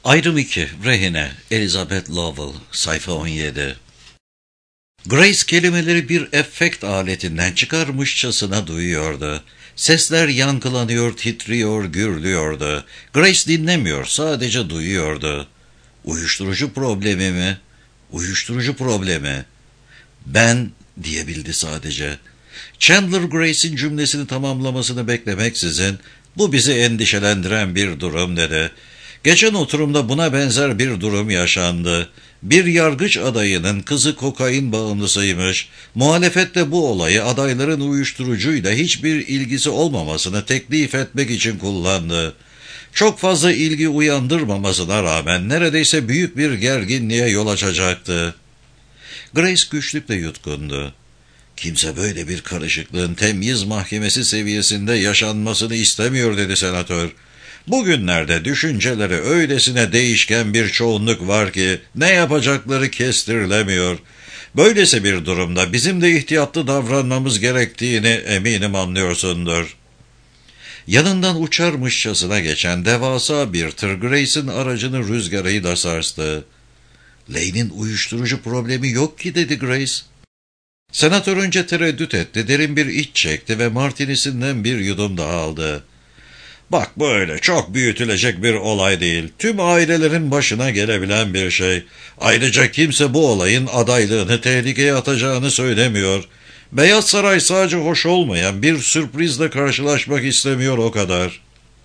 Ayrım 2. Rehine. Elizabeth Lowell. Sayfa 17. Grace kelimeleri bir efekt aletinden çıkarmışçasına duyuyordu. Sesler yankılanıyor, titriyor, gürlüyordu. Grace dinlemiyor, sadece duyuyordu. Uyuşturucu problemi mi? Uyuşturucu problemi. Ben diyebildi sadece. Chandler Grace'in cümlesini tamamlamasını beklemeksizin, bu bizi endişelendiren bir durum dedi. Geçen oturumda buna benzer bir durum yaşandı. Bir yargıç adayının kızı kokain bağımlısıymış. Muhalefet de bu olayı adayların uyuşturucuyla hiçbir ilgisi olmamasını teklif etmek için kullandı. Çok fazla ilgi uyandırmamasına rağmen neredeyse büyük bir gerginliğe yol açacaktı. Grace güçlükle yutkundu. Kimse böyle bir karışıklığın temyiz mahkemesi seviyesinde yaşanmasını istemiyor dedi senatör. Bugünlerde düşünceleri öylesine değişken bir çoğunluk var ki ne yapacakları kestirilemiyor. Böylesi bir durumda bizim de ihtiyatlı davranmamız gerektiğini eminim anlıyorsundur. Yanından uçarmışçasına geçen devasa bir tır Grace'in aracını rüzgarıyla sarstı. Lane'in uyuşturucu problemi yok ki dedi Grace. Senatör önce tereddüt etti, derin bir iç çekti ve martinisinden bir yudum daha aldı. Bak böyle çok büyütülecek bir olay değil. Tüm ailelerin başına gelebilen bir şey. Ayrıca kimse bu olayın adaylığını tehlikeye atacağını söylemiyor. Beyaz Saray sadece hoş olmayan bir sürprizle karşılaşmak istemiyor o kadar.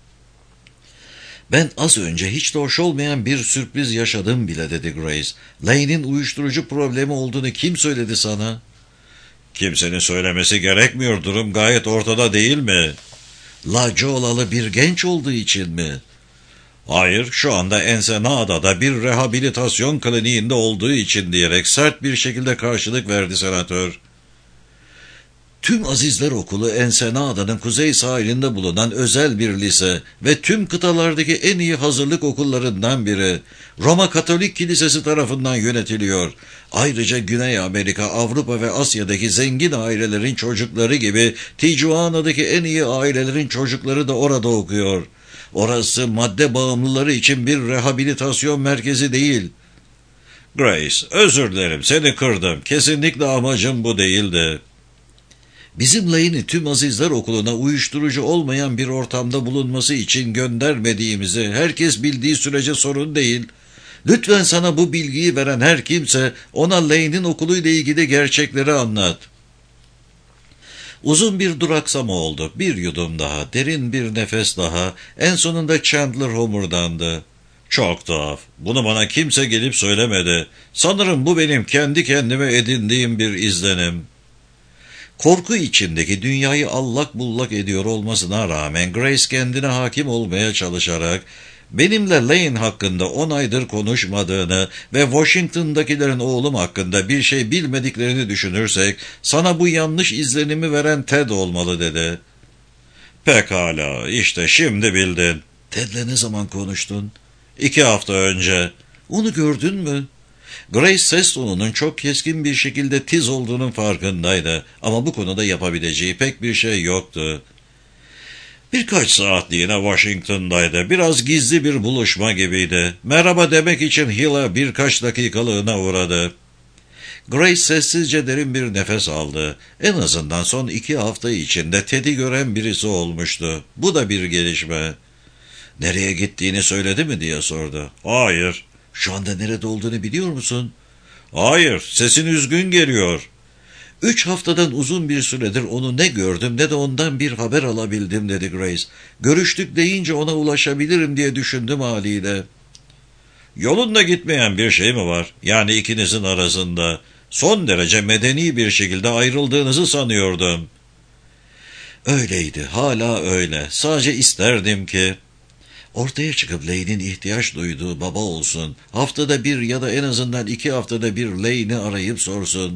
Ben az önce hiç de hoş olmayan bir sürpriz yaşadım bile dedi Grace. Lane'in uyuşturucu problemi olduğunu kim söyledi sana? Kimsenin söylemesi gerekmiyor, durum gayet ortada değil mi? Lacoolalı bir genç olduğu için mi? Hayır, şu anda Ensenada'da bir rehabilitasyon kliniğinde olduğu için diyerek sert bir şekilde karşılık verdi senatör. Tüm Azizler Okulu Ensenada'nın kuzey sahilinde bulunan özel bir lise ve tüm kıtalardaki en iyi hazırlık okullarından biri. Roma Katolik Kilisesi tarafından yönetiliyor. Ayrıca Güney Amerika, Avrupa ve Asya'daki zengin ailelerin çocukları gibi Tijuana'daki en iyi ailelerin çocukları da orada okuyor. Orası madde bağımlıları için bir rehabilitasyon merkezi değil. Grace, özür dilerim, seni kırdım. Kesinlikle amacım bu değildi. Bizim Lane'i tüm Azizler Okulu'na uyuşturucu olmayan bir ortamda bulunması için göndermediğimizi herkes bildiği sürece sorun değil. Lütfen sana bu bilgiyi veren her kimse ona Lane'in okuluyla ilgili gerçekleri anlat. Uzun bir duraksama oldu. Bir yudum daha, derin bir nefes daha. En sonunda Chandler homurdandı. Çok tuhaf. Bunu bana kimse gelip söylemedi. Sanırım bu benim kendi kendime edindiğim bir izlenim. Korku içindeki dünyayı allak bullak ediyor olmasına rağmen Grace kendine hakim olmaya çalışarak benimle Lane hakkında 10 aydır konuşmadığını ve Washington'dakilerin oğlum hakkında bir şey bilmediklerini düşünürsek sana bu yanlış izlenimi veren Ted olmalı dedi. Pekala, işte şimdi bildin. Ted'le ne zaman konuştun? 2 hafta önce. Onu gördün mü? Grace ses tonunun çok keskin bir şekilde tiz olduğunun farkındaydı ama bu konuda yapabileceği pek bir şey yoktu. Birkaç saatliğine Washington'daydı. Biraz gizli bir buluşma gibiydi. Merhaba demek için Hill'a birkaç dakikalığına uğradı. Grace sessizce derin bir nefes aldı. En azından son 2 hafta içinde Ted'i gören birisi olmuştu. Bu da bir gelişme. Nereye gittiğini söyledi mi diye sordu. Hayır. Şu anda nerede olduğunu biliyor musun? Hayır, sesin üzgün geliyor. 3 haftadan uzun bir süredir onu ne gördüm ne de ondan bir haber alabildim dedi Grace. Görüştük deyince ona ulaşabilirim diye düşündüm haliyle. Yolunda gitmeyen bir şey mi var? Yani ikinizin arasında. Son derece medeni bir şekilde ayrıldığınızı sanıyordum. Öyleydi, hala öyle. Sadece isterdim ki... Ortaya çıkıp Lane'in ihtiyaç duyduğu baba olsun. Haftada bir ya da en azından 2 haftada bir Lane'i arayıp sorsun.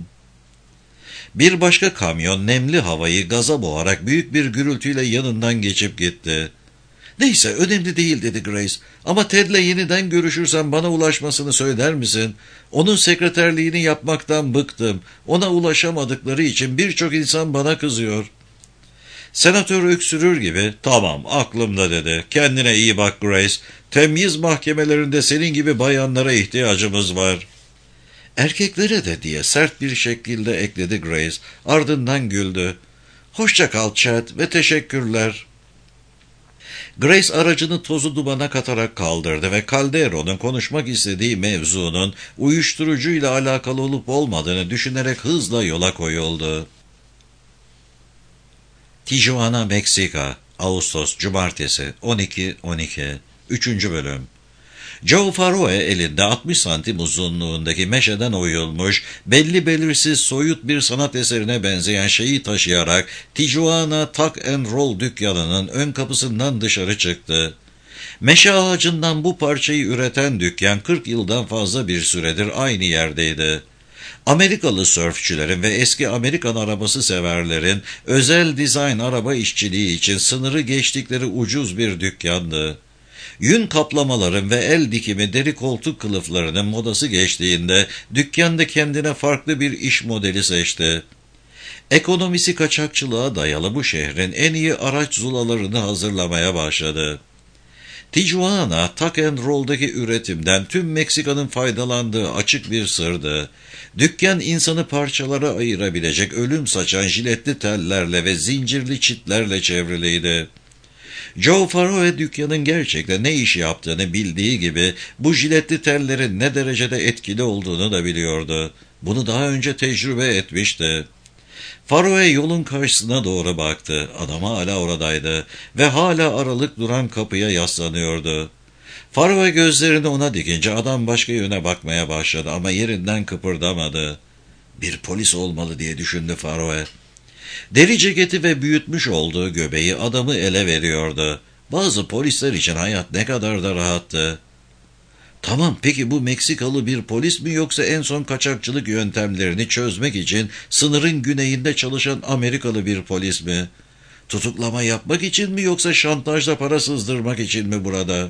Bir başka kamyon nemli havayı gaza boğarak büyük bir gürültüyle yanından geçip gitti. Neyse, önemli değil dedi Grace. Ama Ted'le yeniden görüşürsen bana ulaşmasını söyler misin? Onun sekreterliğini yapmaktan bıktım. Ona ulaşamadıkları için birçok insan bana kızıyor. Senatör öksürür gibi, "Tamam, aklımda," dedi. "Kendine iyi bak Grace. Temyiz mahkemelerinde senin gibi bayanlara ihtiyacımız var." "Erkeklere de," diye sert bir şekilde ekledi Grace. Ardından güldü. "Hoşça kal Chad ve teşekkürler." Grace aracını tozu dumana katarak kaldırdı ve Calderon'un konuşmak istediği mevzunun uyuşturucuyla alakalı olup olmadığını düşünerek hızla yola koyuldu. Tijuana, Meksika, Ağustos, Cumartesi, 12.12. 3. Bölüm. Joe Faroe elinde 60 santim uzunluğundaki meşeden oyulmuş, belli belirsiz soyut bir sanat eserine benzeyen şeyi taşıyarak Tijuana Tuck and Roll dükkanının ön kapısından dışarı çıktı. Meşe ağacından bu parçayı üreten dükkan 40 yıldan fazla bir süredir aynı yerdeydi. Amerikalı sörfçülerin ve eski Amerikan arabası severlerin özel dizayn araba işçiliği için sınırı geçtikleri ucuz bir dükkandı. Yün kaplamaların ve el dikimi deri koltuk kılıflarının modası geçtiğinde dükkanda kendine farklı bir iş modeli seçti. Ekonomisi kaçakçılığa dayalı bu şehrin en iyi araç zulalarını hazırlamaya başladı. Tijuana, Tuck and Roll'daki üretimden tüm Meksika'nın faydalandığı açık bir sırdı. Dükkan insanı parçalara ayırabilecek ölüm saçan jiletli tellerle ve zincirli çitlerle çevriliydi. Joe Faroe dükkanın gerçekten ne iş yaptığını bildiği gibi bu jiletli tellerin ne derecede etkili olduğunu da biliyordu. Bunu daha önce tecrübe etmişti. Faroe yolun karşısına doğru baktı. Adam hala oradaydı ve hala aralık duran kapıya yaslanıyordu. Faroe gözlerini ona dikince adam başka yöne bakmaya başladı ama yerinden kıpırdamadı. "Bir polis olmalı," diye düşündü Faroe. Deri ceketi ve büyütmüş olduğu göbeği adamı ele veriyordu. Bazı polisler için hayat ne kadar da rahattı. "Tamam, peki bu Meksikalı bir polis mi yoksa en son kaçakçılık yöntemlerini çözmek için sınırın güneyinde çalışan Amerikalı bir polis mi? Tutuklama yapmak için mi yoksa şantajla para sızdırmak için mi burada?"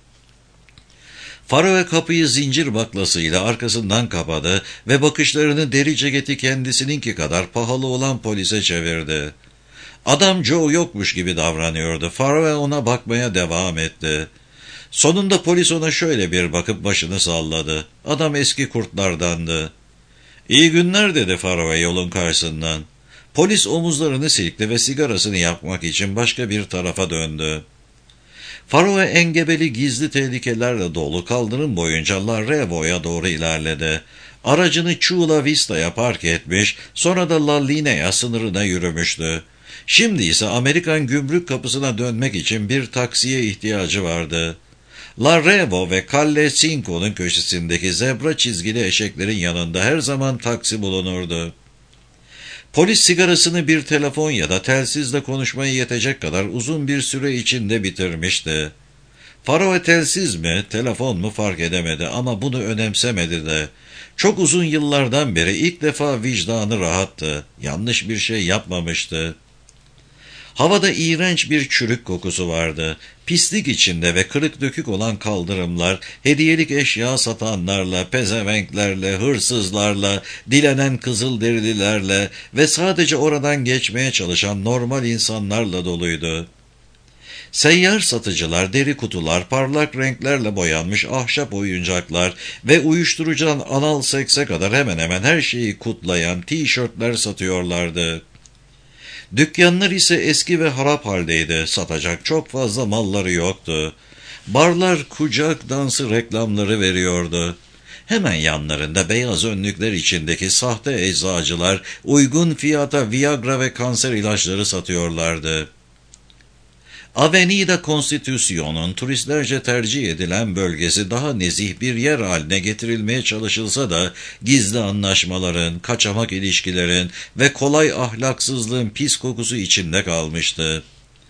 Faroe kapıyı zincir baklasıyla arkasından kapadı ve bakışlarını deri ceketi kendisininki kadar pahalı olan polise çevirdi. Adam Joe yokmuş gibi davranıyordu. Faroe ona bakmaya devam etti. Sonunda polis ona şöyle bir bakıp başını salladı. Adam eski kurtlardandı. "İyi günler," dedi Faroe yolun karşısından. Polis omuzlarını silkti ve sigarasını yakmak için başka bir tarafa döndü. Faroe engebeli gizli tehlikelerle dolu kaldırım boyunca La Revo'ya doğru ilerledi. Aracını Chula Vista'ya park etmiş, sonra da La Linea sınırına yürümüştü. Şimdi ise Amerikan gümrük kapısına dönmek için bir taksiye ihtiyacı vardı. La Revo ve Calle Cinco'nun köşesindeki zebra çizgili eşeklerin yanında her zaman taksi bulunurdu. Polis sigarasını bir telefon ya da telsizle konuşmaya yetecek kadar uzun bir süre içinde bitirmişti. Faroe telsiz mi, telefon mu fark edemedi ama bunu önemsemedi de. Çok uzun yıllardan beri ilk defa vicdanı rahattı. Yanlış bir şey yapmamıştı. Havada iğrenç bir çürük kokusu vardı. Pislik içinde ve kırık dökük olan kaldırımlar, hediyelik eşya satanlarla, pezevenklerle, hırsızlarla, dilenen kızılderililerle ve sadece oradan geçmeye çalışan normal insanlarla doluydu. Seyyar satıcılar, deri kutular, parlak renklerle boyanmış ahşap oyuncaklar ve uyuşturucudan anal sekse kadar hemen hemen her şeyi kutlayan tişörtler satıyorlardı. Dükkanlar ise eski ve harap haldeydi. Satacak çok fazla malları yoktu. Barlar kucak dansı reklamları veriyordu. Hemen yanlarında beyaz önlükler içindeki sahte eczacılar uygun fiyata Viagra ve kanser ilaçları satıyorlardı. Avenida Constitucion'un turistlerce tercih edilen bölgesi daha nezih bir yer haline getirilmeye çalışılsa da gizli anlaşmaların, kaçamak ilişkilerin ve kolay ahlaksızlığın pis kokusu içinde kalmıştı.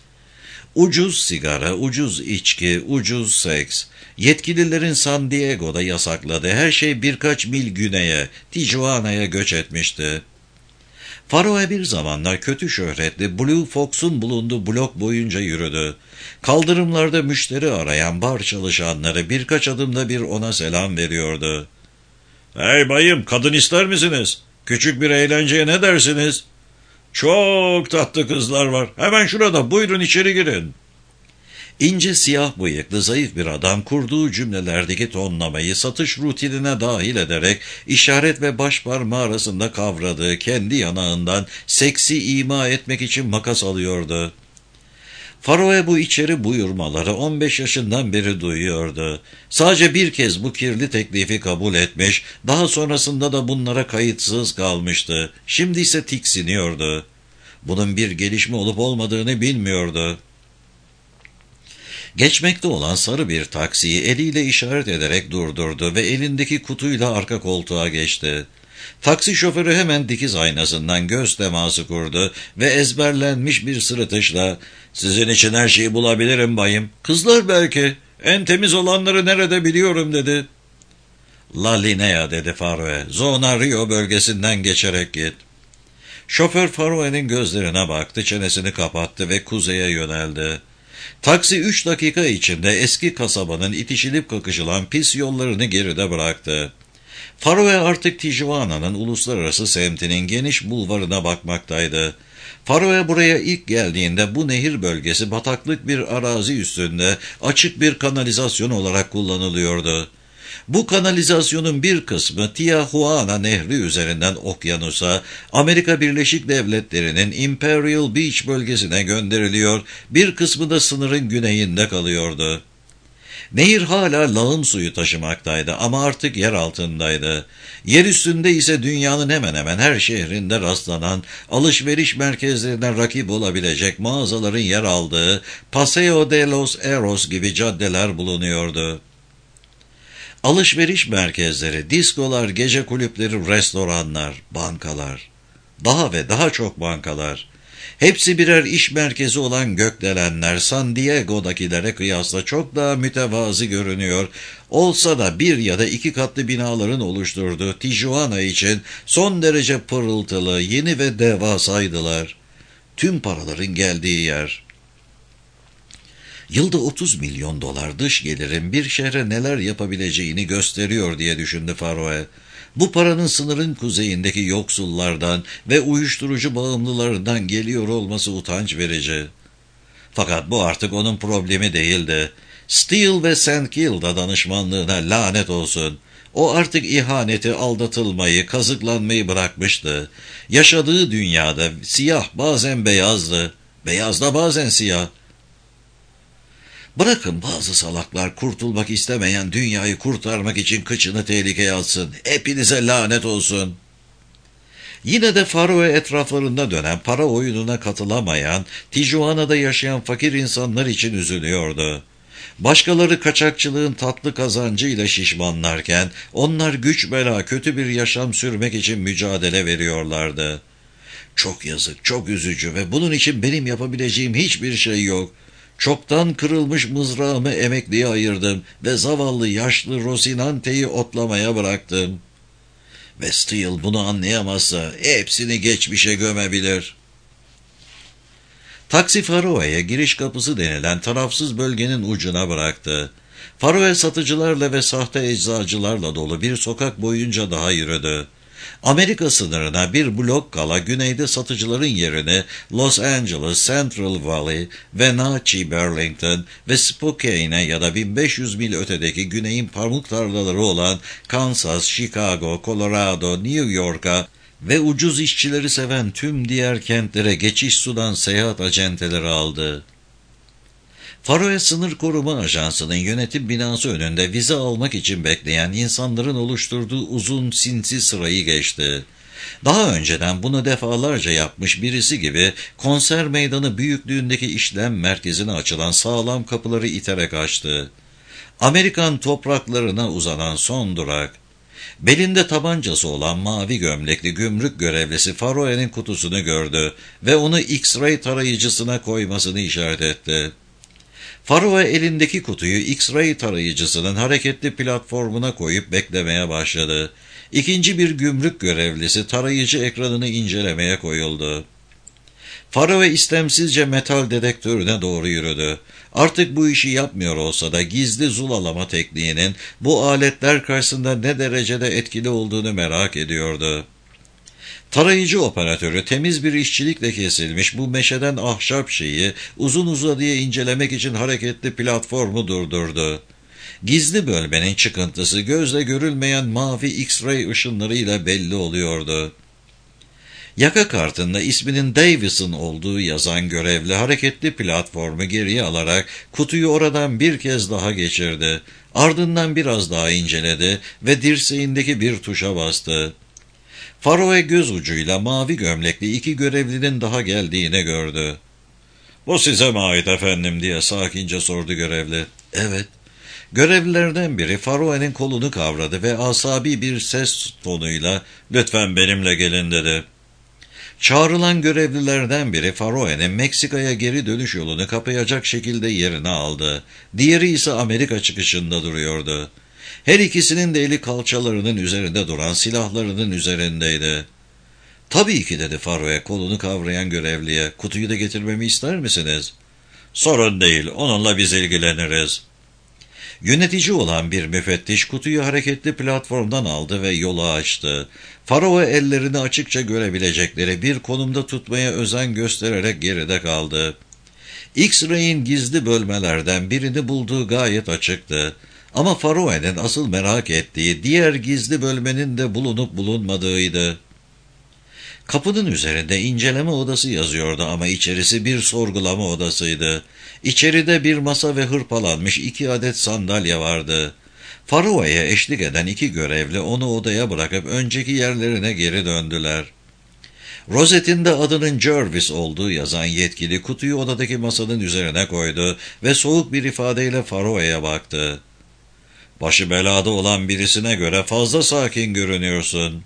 Ucuz sigara, ucuz içki, ucuz seks. Yetkililerin San Diego'da yasakladığı her şey birkaç mil güneye, Tijuana'ya göç etmişti. Faroe bir zamanlar kötü şöhretli Blue Fox'un bulunduğu blok boyunca yürüdü. Kaldırımlarda müşteri arayan bar çalışanları birkaç adımda bir ona selam veriyordu. "Hey bayım, kadın ister misiniz? Küçük bir eğlenceye ne dersiniz?" Çok tatlı kızlar var. Hemen şurada, buyurun içeri girin. İnce siyah bıyıklı zayıf bir adam kurduğu cümlelerdeki tonlamayı satış rutinine dahil ederek işaret ve baş parmağı arasında kavradığı kendi yanağından seksi ima etmek için makas alıyordu. Faroe bu içeri buyurmaları 15 yaşından beri duyuyordu. Sadece bir kez bu kirli teklifi kabul etmiş, daha sonrasında da bunlara kayıtsız kalmıştı. Şimdi ise tiksiniyordu. Bunun bir gelişme olup olmadığını bilmiyordu. Geçmekte olan sarı bir taksiyi eliyle işaret ederek durdurdu ve elindeki kutuyla arka koltuğa geçti. Taksi şoförü hemen dikiz aynasından göz teması kurdu ve ezberlenmiş bir sırıtışla "Sizin için her şeyi bulabilirim bayım. Kızlar belki. En temiz olanları nerede biliyorum" dedi. "La Linea" dedi Faroe. "Zona Rio bölgesinden geçerek git." Şoför Faroe'nin gözlerine baktı, çenesini kapattı ve kuzeye yöneldi. Taksi 3 dakika içinde eski kasabanın itişilip kakışılan pis yollarını geride bıraktı. Faroe artık Tijuana'nın uluslararası semtinin geniş bulvarına bakmaktaydı. Faroe buraya ilk geldiğinde bu nehir bölgesi bataklık bir arazi üstünde açık bir kanalizasyon olarak kullanılıyordu. Bu kanalizasyonun bir kısmı Tijuana Nehri üzerinden okyanusa, Amerika Birleşik Devletleri'nin Imperial Beach bölgesine gönderiliyor, bir kısmı da sınırın güneyinde kalıyordu. Nehir hala lağım suyu taşımaktaydı ama artık yer altındaydı. Yer üstünde ise dünyanın hemen hemen her şehrinde rastlanan, alışveriş merkezlerine rakip olabilecek mağazaların yer aldığı Paseo de los Eros gibi caddeler bulunuyordu. Alışveriş merkezleri, diskolar, gece kulüpleri, restoranlar, bankalar, daha ve daha çok bankalar. Hepsi birer iş merkezi olan gökdelenler San Diego'dakilere kıyasla çok daha mütevazı görünüyor, olsa da bir ya da iki katlı binaların oluşturduğu Tijuana için son derece pırıltılı, yeni ve devasaydılar. Tüm paraların geldiği yer. Yılda 30 milyon dolar dış gelirin bir şehre neler yapabileceğini gösteriyor diye düşündü Faroe. Bu paranın sınırın kuzeyindeki yoksullardan ve uyuşturucu bağımlılarından geliyor olması utanç verici. Fakat bu artık onun problemi değildi. Steele ve St. Kilda danışmanlığına lanet olsun. O artık ihaneti, aldatılmayı, kazıklanmayı bırakmıştı. Yaşadığı dünyada siyah bazen beyazdı, beyaz da bazen siyah. Bırakın bazı salaklar kurtulmak istemeyen dünyayı kurtarmak için kıçını tehlikeye atsın. Hepinize lanet olsun. Yine de Faroe etraflarında dönen para oyununa katılamayan, Tijuana'da yaşayan fakir insanlar için üzülüyordu. Başkaları kaçakçılığın tatlı kazancıyla şişmanlarken, onlar güç bela kötü bir yaşam sürmek için mücadele veriyorlardı. Çok yazık, çok üzücü ve bunun için benim yapabileceğim hiçbir şey yok. Çoktan kırılmış mızrağımı emekliye ayırdım ve zavallı yaşlı Rosinante'yi otlamaya bıraktım. Ve Steele bunu anlayamazsa hepsini geçmişe gömebilir. Taksi Faroe'ye giriş kapısı denilen tarafsız bölgenin ucuna bıraktı. Faroe satıcılarla ve sahte eczacılarla dolu bir sokak boyunca daha yürüdü. Amerika sınırına bir blok kala güneyde satıcıların yerini Los Angeles, Central Valley, Wenatchee, Burlington ve Spokane'e ya da 1500 mil ötedeki güneyin pamuk tarlaları olan Kansas, Chicago, Colorado, New York'a ve ucuz işçileri seven tüm diğer kentlere geçiş sunan seyahat acenteleri aldı. Faroe Sınır Koruma Ajansı'nın yönetim binası önünde vize almak için bekleyen insanların oluşturduğu uzun sinsi sırayı geçti. Daha önceden bunu defalarca yapmış birisi gibi konser meydanı büyüklüğündeki işlem merkezine açılan sağlam kapıları iterek açtı. Amerikan topraklarına uzanan son durak. Belinde tabancası olan mavi gömlekli gümrük görevlisi Faroe'nin kutusunu gördü ve onu X-ray tarayıcısına koymasını işaret etti. Faroe elindeki kutuyu X-ray tarayıcısının hareketli platformuna koyup beklemeye başladı. İkinci bir gümrük görevlisi tarayıcı ekranını incelemeye koyuldu. Faroe istemsizce metal dedektörüne doğru yürüdü. Artık bu işi yapmıyor olsa da gizli zulalama tekniğinin bu aletler karşısında ne derecede etkili olduğunu merak ediyordu. Tarayıcı operatörü temiz bir işçilikle kesilmiş bu meşeden ahşap şeyi uzun uzadıya incelemek için hareketli platformu durdurdu. Gizli bölmenin çıkıntısı gözle görülmeyen mavi X-ray ışınlarıyla belli oluyordu. Yaka kartında isminin Davison olduğu yazan görevli hareketli platformu geriye alarak kutuyu oradan bir kez daha geçirdi. Ardından biraz daha inceledi ve dirseğindeki bir tuşa bastı. Faroe göz ucuyla mavi gömlekli iki görevlinin daha geldiğini gördü. "Bu size mi ait efendim?" diye sakince sordu görevli. "Evet." Görevlilerden biri Faroe'nin kolunu kavradı ve asabi bir ses tonuyla "Lütfen benimle gelin." dedi. Çağrılan görevlilerden biri Faroe'nin Meksika'ya geri dönüş yolunu kapayacak şekilde yerini aldı. Diğeri ise Amerika çıkışında duruyordu. Her ikisinin de eli kalçalarının üzerinde duran silahlarının üzerindeydi. "Tabii ki," dedi Faroe kolunu kavrayan görevliye. "Kutuyu da getirmemi ister misiniz?" "Sorun değil, onunla biz ilgileniriz." Yönetici olan bir müfettiş kutuyu hareketli platformdan aldı ve yolu açtı. Faroe ellerini açıkça görebilecekleri bir konumda tutmaya özen göstererek geride kaldı. X-ray'in gizli bölmelerden birini bulduğu gayet açıktı. Ama Faroe'nin asıl merak ettiği diğer gizli bölmenin de bulunup bulunmadığıydı. Kapının üzerinde inceleme odası yazıyordu ama içerisi bir sorgulama odasıydı. İçeride bir masa ve hırpalanmış 2 adet sandalye vardı. Faroe'ye eşlik eden 2 görevli onu odaya bırakıp önceki yerlerine geri döndüler. Rozetinde adının Jervis olduğu yazan yetkili kutuyu odadaki masanın üzerine koydu ve soğuk bir ifadeyle Faroe'ye baktı. "Başı belada olan birisine göre fazla sakin görünüyorsun."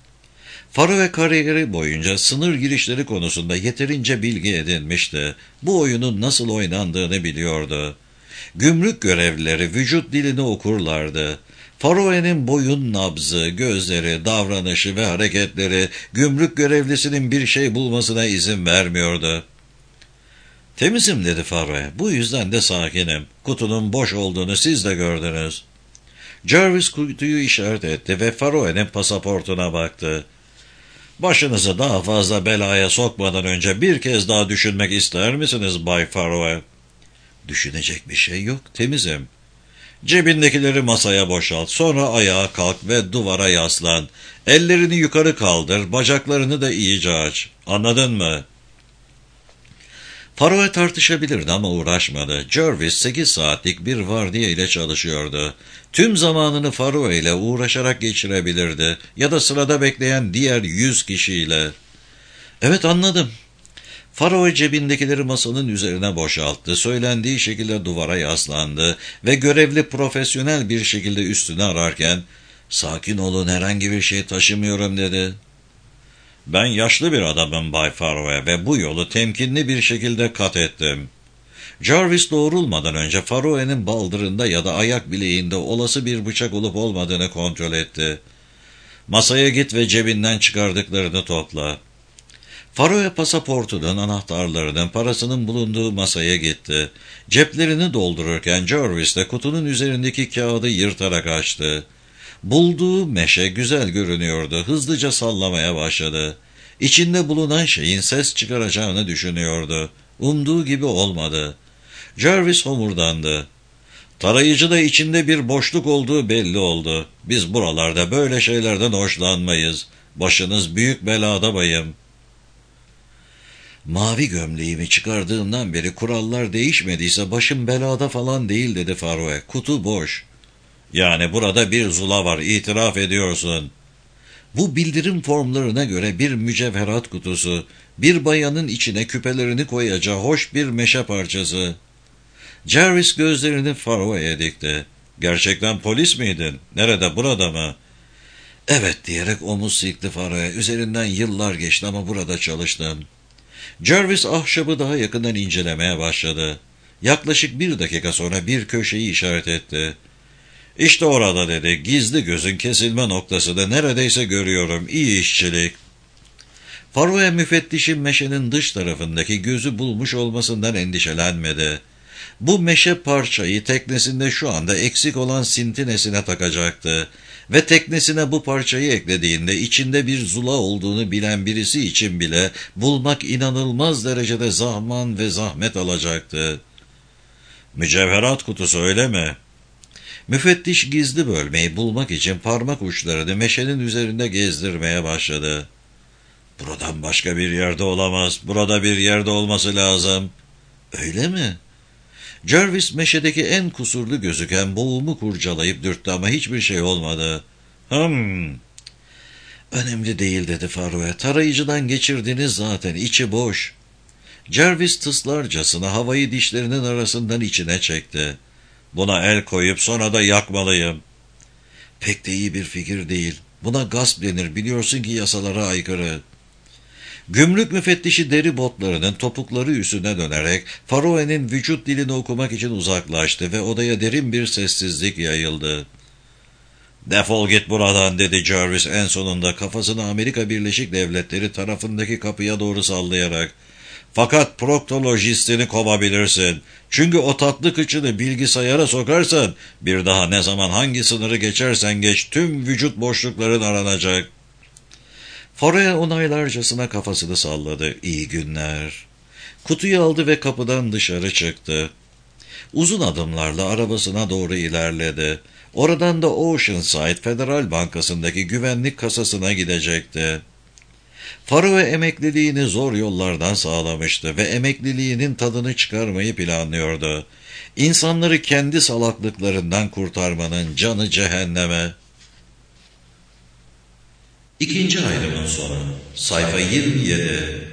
Faroe kariyeri boyunca sınır girişleri konusunda yeterince bilgi edinmişti. Bu oyunun nasıl oynandığını biliyordu. Gümrük görevlileri vücut dilini okurlardı. Faroe'nin boyun nabzı, gözleri, davranışı ve hareketleri gümrük görevlisinin bir şey bulmasına izin vermiyordu. "Temizim," dedi Faroe. "Bu yüzden de sakinim. Kutunun boş olduğunu siz de gördünüz." Jervis kutuyu işaret etti ve Faroe'nin pasaportuna baktı. "Başınızı daha fazla belaya sokmadan önce bir kez daha düşünmek ister misiniz Bay Faroe?" "Düşünecek bir şey yok, temizim." "Cebindekileri masaya boşalt, sonra ayağa kalk ve duvara yaslan. Ellerini yukarı kaldır, bacaklarını da iyice aç. Anladın mı?" Faroe tartışabilirdi ama uğraşmadı. Jervis 8 saatlik bir vardiya ile çalışıyordu. Tüm zamanını Faroe ile uğraşarak geçirebilirdi ya da sırada bekleyen diğer 100 kişiyle. "Evet, anladım." Faroe cebindekileri masanın üzerine boşalttı, söylendiği şekilde duvara yaslandı ve görevli profesyonel bir şekilde üstünü ararken "Sakin olun, herhangi bir şey taşımıyorum," dedi. "Ben yaşlı bir adamım Bay Faroe ve bu yolu temkinli bir şekilde kat ettim." Jarvis doğrulmadan önce Faroe'nin baldırında ya da ayak bileğinde olası bir bıçak olup olmadığını kontrol etti. "Masaya git ve cebinden çıkardıklarını topla." Faroe pasaportunun, anahtarlarının, parasının bulunduğu masaya gitti. Ceplerini doldururken Jarvis de kutunun üzerindeki kağıdı yırtarak açtı. Bulduğu meşe güzel görünüyordu. Hızlıca sallamaya başladı. İçinde bulunan şeyin ses çıkaracağını düşünüyordu. Umduğu gibi olmadı. Jarvis homurdandı. "Tarayıcıda içinde bir boşluk olduğu belli oldu. Biz buralarda böyle şeylerden hoşlanmayız. Başınız büyük belada bayım." "Mavi gömleğimi çıkardığımdan beri kurallar değişmediyse başım belada falan değil," dedi Faroe. "Kutu boş." "Yani burada bir zula var, itiraf ediyorsun." "Bu bildirim formlarına göre bir mücevherat kutusu, bir bayanın içine küpelerini koyacağı hoş bir meşe parçası." Jarvis gözlerini Faroe'ye dikti. "Gerçekten polis miydin? Nerede, burada mı?" "Evet," diyerek omuz silkti Faroe. "Üzerinden yıllar geçti ama burada çalıştım." Jarvis ahşabı daha yakından incelemeye başladı. Yaklaşık 1 dakika sonra bir köşeyi işaret etti. "İşte orada," dedi. "Gizli gözün kesilme noktasını neredeyse görüyorum. İyi işçilik." Faroe müfettişin meşenin dış tarafındaki gözü bulmuş olmasından endişelenmedi. Bu meşe parçayı teknesinde şu anda eksik olan sintinesine takacaktı. Ve teknesine bu parçayı eklediğinde içinde bir zula olduğunu bilen birisi için bile bulmak inanılmaz derecede zaman ve zahmet alacaktı. Mücevherat kutusu öyle mi? Müfettiş gizli bölmeyi bulmak için parmak uçlarını meşenin üzerinde gezdirmeye başladı. Buradan başka bir yerde olamaz. Burada bir yerde olması lazım. Öyle mi? Jervis meşedeki en kusurlu gözüken boğumu kurcalayıp dürttü ama hiçbir şey olmadı. Önemli değil dedi Farrow. Tarayıcıdan geçirdiniz zaten, içi boş. Jervis tıslarcasına havayı dişlerinin arasından içine çekti. Buna el koyup sonra da yakmalıyım. Pek de iyi bir fikir değil. Buna gasp denir, biliyorsun ki yasalara aykırı. Gümrük müfettişi deri botlarının topukları üstüne dönerek Farrow'un vücut dilini okumak için uzaklaştı ve odaya derin bir sessizlik yayıldı. Defol git buradan dedi Jervis en sonunda kafasını Amerika Birleşik Devletleri tarafındaki kapıya doğru sallayarak. Fakat proktolojistini kovabilirsin. Çünkü o tatlı kıçını bilgisayara sokarsan bir daha ne zaman hangi sınırı geçersen geç tüm vücut boşlukların aranacak. Farrow onaylarcasına kafasını salladı. İyi günler. Kutuyu aldı ve kapıdan dışarı çıktı. Uzun adımlarla arabasına doğru ilerledi. Oradan da Oceanside Federal Bankası'ndaki güvenlik kasasına gidecekti. Farrow emekliliğini zor yollardan sağlamıştı ve emekliliğinin tadını çıkarmayı planlıyordu. İnsanları kendi salaklıklarından kurtarmanın canı cehenneme. İkinci ayrımın sonu. Sayfa 27.